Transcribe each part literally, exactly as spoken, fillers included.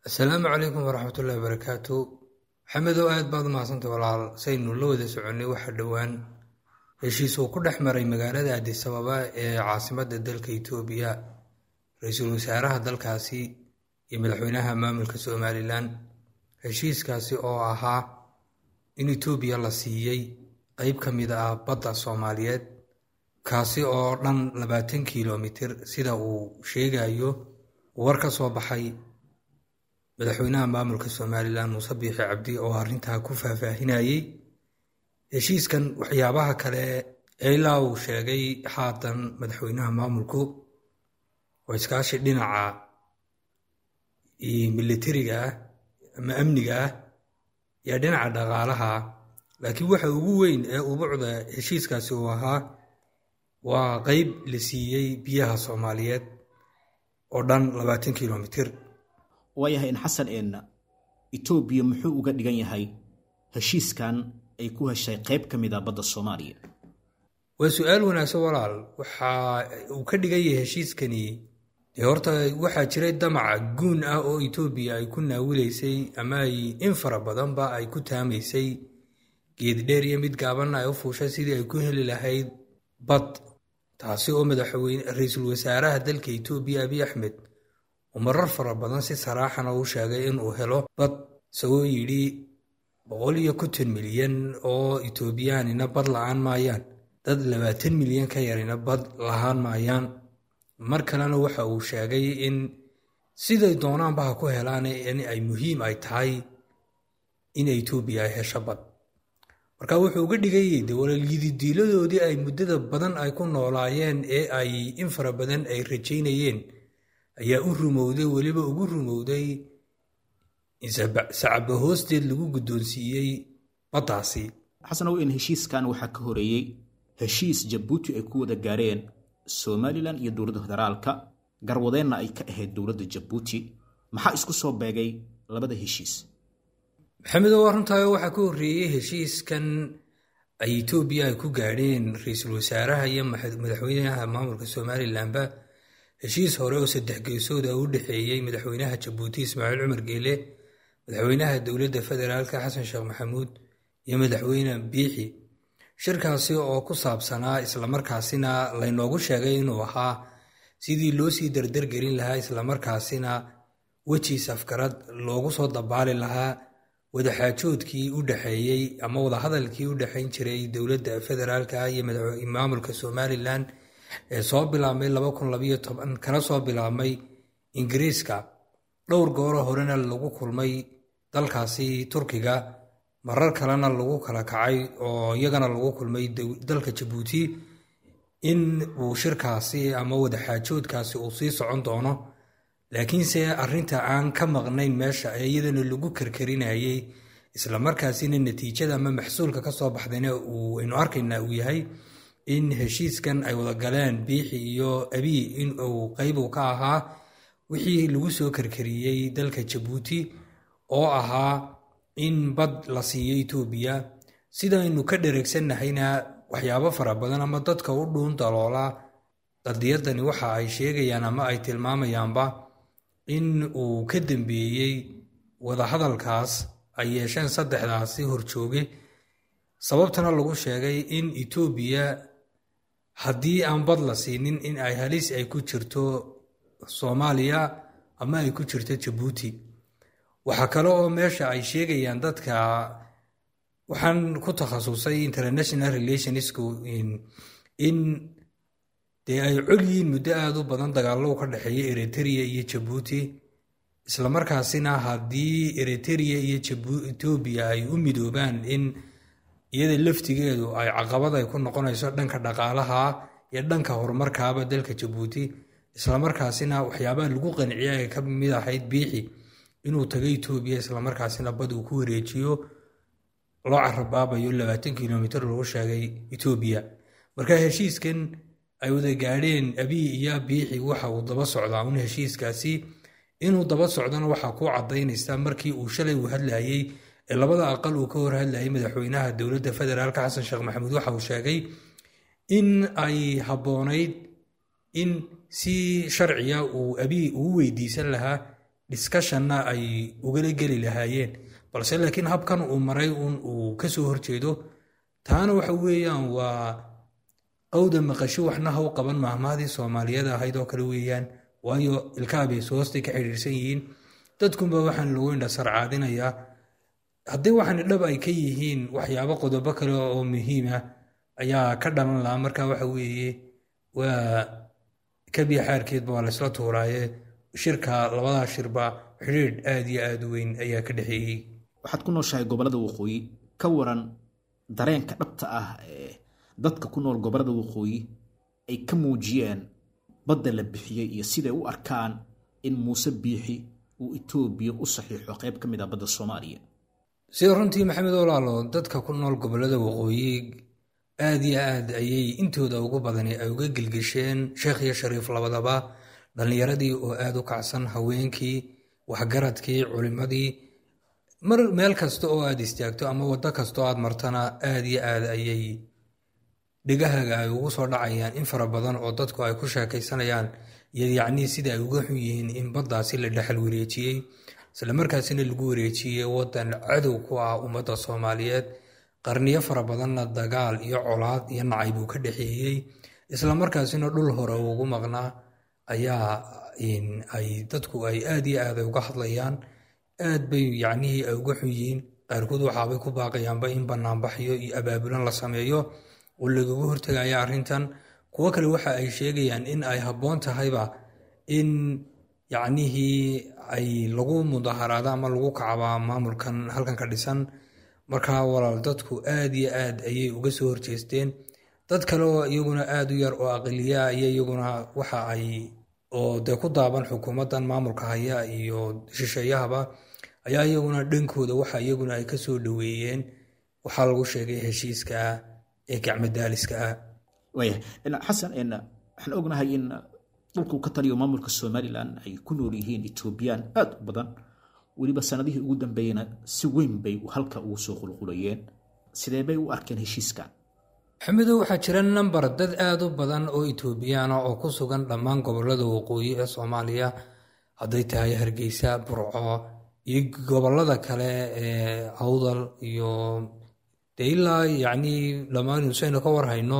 asalaamu calaykum waraxmatullahi wabarakaatu. maxamedow aad baad umahadsantay walaal. saynu la wada soconnay waxa dhowaan heshiis uu ku dhex maray magaalada addis ababa ee caasimadda dalka itoobiya ra-iisul wasaaraha dalkaasi iyo madaxweynaha maamulka somalilan. heshiiskaasi oo ahaa in itoobiya la siiyey qeyb ka mid ah badda soomaaliyeed, kaasi oo dhan labaatan kilomitir sida uu sheegayo war ka soo baxay madaxweynaha maamulka somalilan muuse biixi cabdi oo arrintaa ku faahfaahinayey heshiiskan. waxyaabaha kale ee ilaa uu sheegay haatan madaxweynaha maamulku oo iskaashi dhinaca militariga ah ama amniga ah iyo dhinaca dhaqaalaha, laakiin waxa ugu weyn ee ubuucda heshiiskaasi uu ahaa waa qeyb la siiyey biyaha soomaaliyeed oo dhan labaatan kilomitir. waayahay in xasan een Itoobiya muxuu uga dhigan yahay heshiiskan ay ku heshay qayb ka mid ah badda Soomaaliya? waa su'aal wanaagsan walaal. waxa uu ka dhigan yahay heshiiskani dee horta waxaa jiray damaca guun ah oo Itoobiya ay ku naawilaysay ama ay in fara badanba ay ku taamaysay geed dheer iyo mid gaabanna ay u fuushay sidii ay ku heli lahayd bad, taasi oo madaxweyne ra-iisul wasaaraha dalka Itoobiya Abiy Ahmed marar fara badan si saraaxana uu sheegay inuu helo bad, isagoo yidhi boqol iyo konton milyan oo itoobiyaanina bad la-aan maayaan, dad labaatan milyan ka yarina bad lahaan maayaan. mar kalena waxa uu sheegay in siday doonaanba ha ku helaan in ay muhiim ay tahay in itoobiya ay hesho bad. marka wuxuu uga dhigayay de walaalyididiiladoodii ay muddada badan ay ku noolaayeen ee ay in fara badan ay rajaynayeen ayaa u rumowday, weliba ugu rumowday in sacaba hoosteed lagu guddoonsiiyey baddaasi. xasanow in heshiiskan waxaa ka horeeyey heshiis Jabuuti ay ku wada gaareen Somaliland iyo dowladda federaalka, garwadeenna ay ka ahayd dowladda Jabuuti. maxaa isku soo beegay labada heshiis? maxamedow arrintayo waxaa ka horreeyey heshiiskan ay Itoobiya ay ku gaadheen ra-iisul wasaaraha iyo madaxweynaha maamulka Somalilandba heshiis hore oo saddex geesood ah u dhexeeyey madaxweynaha Jabuuti Ismaaciil Cumar Geele, madaxweynaha dowladda federaalka Xasan Sheekh Maxamuud iyo madaxweyne Biixi. shirkaasi oo ku saabsanaa islamarkaasina laynoogu sheegay inuu ahaa sidii loo sii dardargelin lahaa islamarkaasina wejiis afgarad loogu soo dabaali lahaa wadaxaajoodkii u dhexeeyey ama wadahadalkii u dhexayn jiray dowladda federaalka iyo maamulka Somalilan ee soo bilaabmay laba kun labayo toban kana soo bilaabmay Ingiriiska. dhowr gooro horena lagu kulmay dalkaasi Turkiga, marar kalena lagu kala kacay oo iyagana lagu kulmay dalka Jabuuti in uu shirkaasi ama wadaxaajoodkaasi uu sii socon doono. laakiinse arrinta aan ka maqnayn meesha ee iyadana lagu karkarinayay islamarkaasina natiijada ama maxsuulka ka soo baxdayna uu aynu arkaynaa uu yahay in heshiiskan ay wada galeen Biixi iyo Abiy in uu qayb ka ahaa wixii lagu soo karkariyey dalka Jabuuti oo ahaa in bad la siiyey Itoobiya. sidaynu ka dhareegsanahayna waxyaabo fara badan ama dadka u dhuun daloola qadiyadani waxa ay sheegayaan ama ay tilmaamayaanba in uu ka dambeeyey wadahadalkaas ay yeesheen saddexdaasi horjooge, sababtana lagu sheegay in Itoobiya haddii aan bad la siinin in ay halis ay ku jirto Soomaaliya ama ay ku jirto Jabuuti. waxaa kale oo meesha ay sheegayaan dadka waxaan ku takhasusay international relationsku in in dee ay col yihiin muddo aada u badan dagaallo ka dhexeeya Eritrea iyo Jabuuti, islamarkaasina haddii Eritrea iyo Itoobiya ay u midoobaan in iyada laftigeedu ay caqabad ay ku noqonayso dhanka dhaqaalaha iyo dhanka horumarkaaba dalka Jabuuti. islamarkaasina waxyaabaha lagu qanciyay ay ka mid ahayd Biixi inuu tagay Itoobiya islamarkaasina bad uu ku wareejiyo loo carabaabayo labaatan kilomitir lagu sheegay Itoobiya. marka heshiiskan ay wada gaadheen Abiy iyo Biixi waxa uu daba socdaa un heshiiskaasi inuu daba socdana waxaa ku cadaynaysa markii uu shalay u hadlayay ee labada aqal uu ka hor hadlayay madaxweynaha dowladda federaalka Xasan Sheekh Maxamuud waxa uu sheegay in ay haboonayd in si sharciya uu Abiy uu weydiisan lahaa discussionna ay ugala geli lahaayeen, balse laakiin habkan uu maray uun uu ka soo horjeedo. taana waxa weeyaan waa qowda maqasho waxna ha u qaban mahmahdii Soomaaliyeed ahayd oo kale weeyaan, waayo ilkaabay soostay ka xiriirsan yihiin. dadkunba waxaan lagu indha sarcaadinayaa haddii waxaan dhab ay ka yihiin waxyaabo qodobo kale oo muhiim ah ayaa ka dhalan lahaa. marka waxa weeye waa kabiya xaarkeedba waa laysla tuuraaye shirka labadaa shirba xidhiidh aad iyo aad u weyn ayaa ka dhexeeyey. waxaad ku nooshahay gobollada waqooyi, ka waran dareenka dhabta ah ee dadka ku nool gobollada waqooyi ay ka muujiyeen badda la bixiyey iyo siday u arkaan in muuse biixi uu Itoobiya u saxiixo qayb ka mid ah badda Soomaaliya. sida runtii maxamed walaalo, dadka ku nool gobollada waqooyi aad iyo aad ayay intooda ugu badani ay uga gelgesheen sheekh iyo shariif labadaba, dhallinyaradii oo aad u kacsan, haweenkii, waxgaradkii, culimadii. mar meel kasta oo aad istaagto ama waddo kasta oo aad martana aad iyo aad ayay dhegahaaga ay ugu soo dhacayaan in fara badan oo dadku ay ku sheekaysanayaan iyo yacnii sida ay uga xun yihiin in baddaasi la dhexal wareejiyey, isla markaasina lagu wareejiyey waddan cadow ku ah ummadda Soomaaliyeed. qarniyo fara badanna dagaal iyo colaad iyo nacayb uu ka dhexeeyey, isla markaasina dhul hore ugu maqnaa ayaa ay dadku ay aad iyo aad uga hadlayaan. aad bay yacnihii ay uga xun yihiin. qaarkood waxaabay ku baaqayaanba in banaanbaxyo iyo abaabulan la sameeyo oo lagaga hortegaya arrintan. kuwo kale waxa ay sheegayaan in ay habboon tahayba in yacnihii ay lagu mudaharaado ama lagu kacaba maamulkan halkan ka dhisan. markaa walaal, dadku aad iyo aad ayay uga soo horjeesteen. dad kale oo iyaguna aad u yar oo aqliya iyo iyaguna waxa ay oo dee ku daaban xukuumaddan maamulka haya iyo shisheeyahaba ayaa iyaguna dhankooda waxa iyaguna ay ka soo dhoweeyeen waxaa lagu sheegay heshiiska ee gacmadaaliska ah. waaya xasan, waxaan ognahay in dhulku ka taliyo maamulka Somaliland ay ku nool yihiin Etoobiyaan aad u badan, weliba sanadihii ugu dambeeyena si weyn bay halka ugu soo qulqulayeen. sidee bay u arkeen heshiiskan? maxamedow, waxaa jira nambar dad aad u badan oo Etoobiyaana oo ku sugan dhammaan gobollada waqooyi ee Soomaaliya, hadday tahay Hargeysa, Burco iyo gobollada kale ee Awdal iyo dee ilaa yacnii dhammaan nusaynu ka warhayno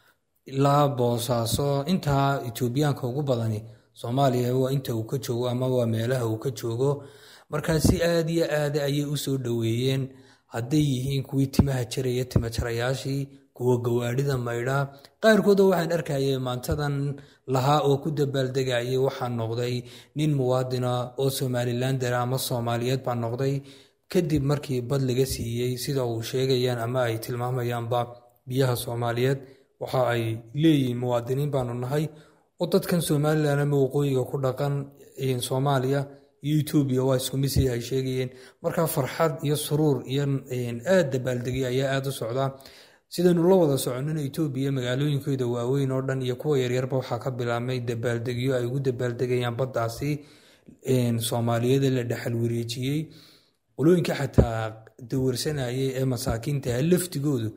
ilaa Boosaaso. intaa Etoobiyaanka ugu badani Soomaaliya waa inta uu ka joogo ama waa meelaha uu ka joogo. markaa si aad iyo aad ayay u soo dhoweeyeen, hadday yihiin kuwii timaha jaraya tima jarayaashii, kuwa gawaadhida maydha. qaarkooda waxaan arkayay maantadan lahaa oo ku dabaaldegayay waxaa noqday nin muwaadina oo Somalilander ama Soomaaliyeed baa noqday kadib markii bad laga siiyey, sida uu sheegayaan ama ay tilmaamayaanba biyaha Soomaaliyeed. waxa ay leeyihiin muwaadiniin baanu nahay oo dadkan Somaliland ama waqooyiga ku dhaqan Soomaaliya iyo Etoobiya waa isku mid ay sheegayeen. markaa farxad iyo suruur iyo aad dabaaldegay ayaa aad u socdaa. sidaynu la wada soconina Etoobiya magaalooyinkeeda waaweyn oo dhan iyo kuwa yaryarba waxaa ka bilaabmay dabaaldegyo ay ugu dabaaldegayaan baddaasi Soomaaliyeed la dhexal wareejiyey. qolooyinka xataa dawarsanayay ee masaakiinta laftigoodu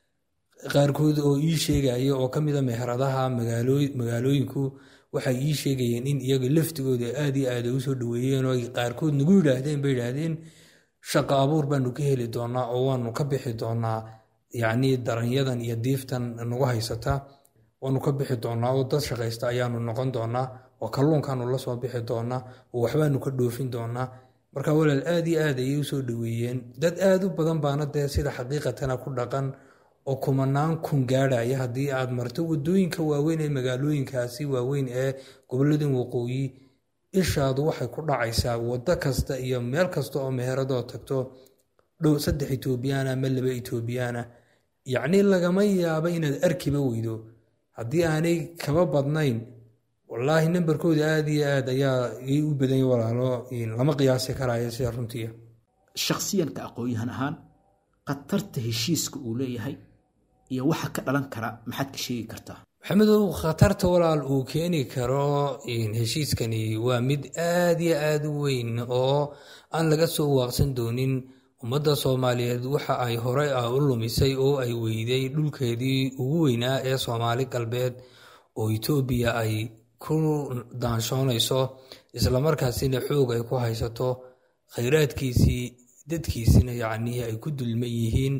qaarkood oo ii sheegaya oo ka mid a meheradaha magaalooyinku waxay ii sheegayeen in iyaga laftigooda aad iyo aad u soo dhoweeyeen oo qaarkood nagu yidhaahdeen bay yidhaahdeen shaqo abuur baanu ka heli doonaa oo waanu ka bixi doonaa yacnii daranyadan iyo diiftan nagu haysata, waanu ka bixi doonaa oo dad shaqaysta ayaanu noqon doonaa oo kalluunkaanu la soo bixi doonaa oo waxbaanu ka dhoofin doonaa. marka walaal, aad iyo aad ayay u soo dhoweeyeen. dad aad u badan baana dee sida xaqiiqatana ku dhaqan oo kumanaan kun gaadhaya. haddii aad marto waddooyinka waaweyn ee magaalooyinkaasi waaweyn ee gobolladan waqooyi, ishaadu waxay ku dhacaysaa waddo kasta iyo meel kasta oo meheradoo tagto dhow saddex Etoobiyaana ama laba Etoobiyaana. yacnii lagama yaabo inaad arkiba weydo haddii aanay kaba badnayn. wallaahi nambarkooda aad iyo aad ayaa u badanya walaalo, lama qiyaasi karaayo sida runtii. shakhsiyanka aqoon-yahan ahaan khatarta heshiiska uu leeyahay iyo waxa ka dhalan kara maxaad ka sheegi kartaa? maxamedow, khatarta walaal uu keeni karo heshiiskani waa mid aad iyo aad u weyn oo aan laga soo waaqsan doonin. ummadda Soomaaliyeed waxa ay horey ah u lumisay oo ay weyday dhulkeedii ugu weynaa ee Soomaali galbeed oo Etoobiya ay ku daanshoonayso islamarkaasina xoog ay ku haysato khayraadkiisii dadkiisina yacnii ay ku dulman yihiin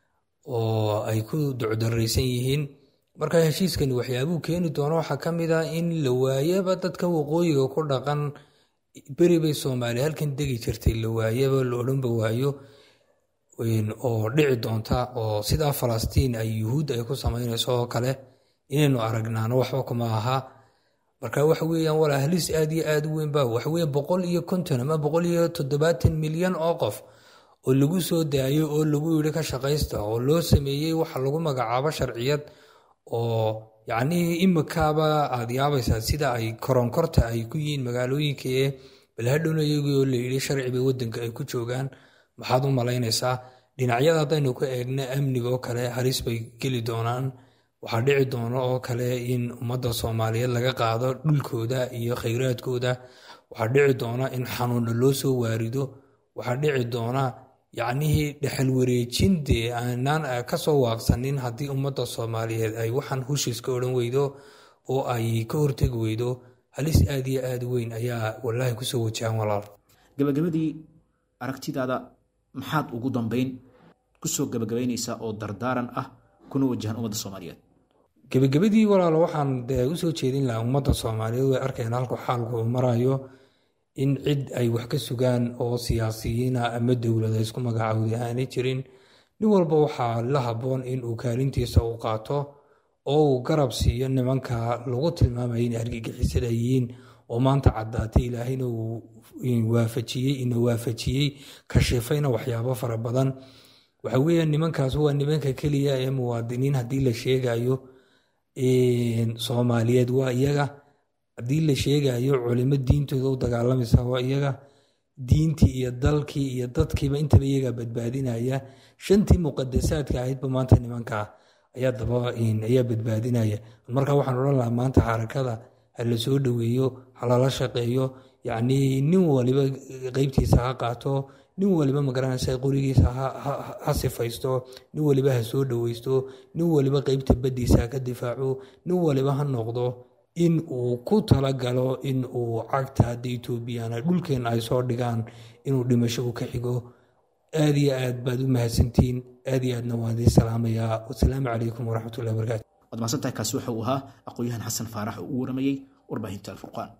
oo ay ku ducdaraysan yihiin. marka heshiiskani waxyaabuu keeni doono waxaa ka mid ah in la waayaba dadka waqooyiga ku dhaqan beri bay soomaaliya halkan degi jirtay la waayaba la odhanba waayo oo dhici doonta oo sidaa falastiin ay yuhuud ay ku samaynayso oo kale inaynu aragnaano waxba kuma aha. marka waxa weeyaan walaa halis aad iyo aad u weyn baa waxa weeye boqol iyo konton ama boqol iyo toddobaatan milyan oo qof oo lagu soo daayo oo lagu yidhi ka shaqaysta oo loo sameeyey waxa lagu magacaabo sharciyad oo yacnii imikaaba aad yaabaysaa sida ay koronkorta ay ku yihiin magaalooyinka ee balhadhowna iyagii oo la yidhi sharci bay waddanka ay ku joogaan. maxaad u malaynaysaa dhinacyada haddaynu ka eegna amniga oo kale halis bay geli doonaan. waxaa dhici doona oo kale in ummadda soomaaliyeed laga qaado dhulkooda iyo khayraadkooda. waxaa dhici doona in xanuunna loo soo waarido. waxaa dhici doona yacnihii dhexal wareejindee aanaan ka soo waaqsanin haddii ummadda soomaaliyeed ay waxaan hushiiska odhan weydo oo ay ka hortegi weydo. halis aad iyo aad weyn ayaa wallaahi kusoo wajahan walaal. gabagabadii aragtidaada maxaad ugu dambeyn kusoo gabagabaynaysaa oo dardaaran ah kuna wajahan ummadda soomaaliyeed? gabagabadii walaalo waxaan dee usoo jeedin lahaa ummadda soomaaliyeed way arkeen halku xaalku uu marayo in cid ay wax ka sugaan oo siyaasiyiina ama dowlada isku magacaawda aanay jirin. nin walba waxaa la habboon in uu kaalintiisa u qaato oo uu garab siiyo nimanka lagu tilmaamaya in argagixisada yihiin oo maanta caddaatay ilaahayna uu waafajiyey ina waafajiyey kashifayna waxyaabo fara badan. waxa weeye nimankaas waa nimanka keliya ee muwaadiniin haddii la sheegayo soomaaliyeed waa iyaga. haddii la sheegayo culimo diintooda u dagaalamaysa waa iyaga. diintii iyo dalkii iyo dadkiiba intaba iyagaa badbaadinaya. shantii muqadasaadka ahaydba maanta nimanka ayaa daba ayaa badbaadinaya. marka waxaan odhan lahaa maanta xarakada ha la soo dhoweeyo, ha lala shaqeeyo, yacnii nin waliba qeybtiisa ha qaato, nin waliba magaranaysa qorigiisa ha sifaysto, nin waliba ha soo dhoweysto, nin waliba qeybta baddiisa ha ka difaaco, nin waliba ha noqdo in uu ku talagalo in uu cagta hadda etoobiyana dhulkeena ay soo dhigaan inuu dhimasho u ka xigo. aad iyo aad baad u mahadsantihiin. aad iyo aadna waan idin salaamayaa. wasalaamu calaykum waraxmatullahi wabarakaatu. waad mahadsantahay. kaasi waxa uu ahaa aqoon-yahan xasan faarax oo u waramayey warbaahinta Alfurqaan.